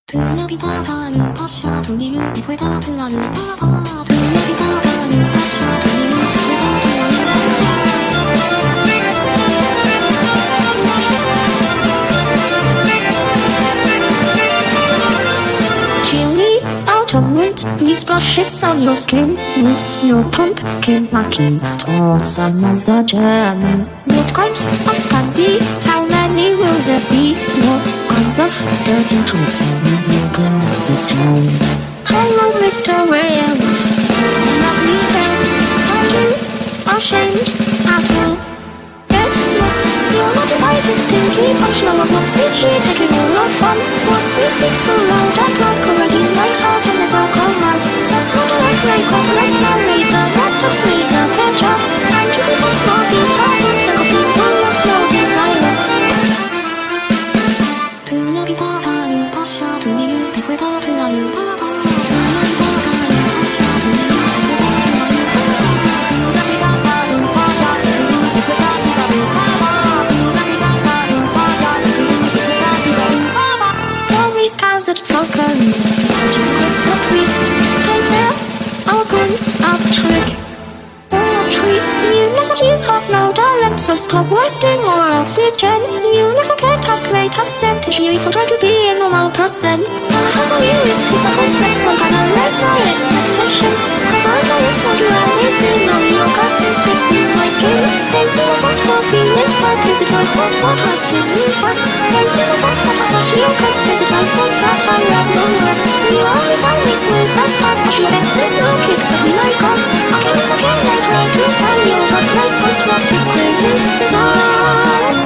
嘟啦比哒哒噜趴下，嘟哩噜你会哒嘟啦噜啪啪，嘟啦比哒哒噜趴下，嘟哩噜你会哒嘟啦噜啪啪。Chilly autumn wind leaves blushes on your skin with your pumpkin markings towards summer's a journey. What kind of candy? How many will there be? What kind of dirty tricks will you bring up this town? Hello, Mr. Werewolf. Don't let me down. Are you ashamed at all? Get lost. You're not invited. Stinky punch. No one wants it here. Taking all our fun. What's this thing so loud? I'd like already. My heart will never come out. Says how do I play? Corporate man raised a bastard. Raised a ketchup. And you can touch morphine. I won't take a spoonful of floating violet. 嘟啦比哒哒噜趴下，嘟哩噜你会哒嘟啦噜啪啪。嘟啦比哒哒噜趴下，嘟哩噜你会哒嘟啦噜啪啪。嘟啦比哒哒噜趴下，嘟哩噜你会哒嘟啦噜啪啪。嘟啦比哒哒噜趴下，嘟哩噜你会哒嘟啦噜啪啪。Tommy's house at Falconry, magic Christmas treat. Hey there, open up trick or treat. You know that you have no talent, so stop wasting more oxygen. You never get task, great tasks empty. You even try to be a normal person. All I have for you is disappointment. One kind of lives my expectations. Covered by this what you are within. All your cousins is being my skin. There's no fault for feeling hurt. Is it my fault for trusting you first? There's no fault that I touch your cause. Is it my fault that I read no words? You only tell me smooth and hard. But she misses no kicks that we like us. Again and again I try to tell you that place was what you criticism.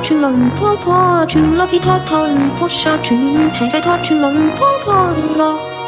Chula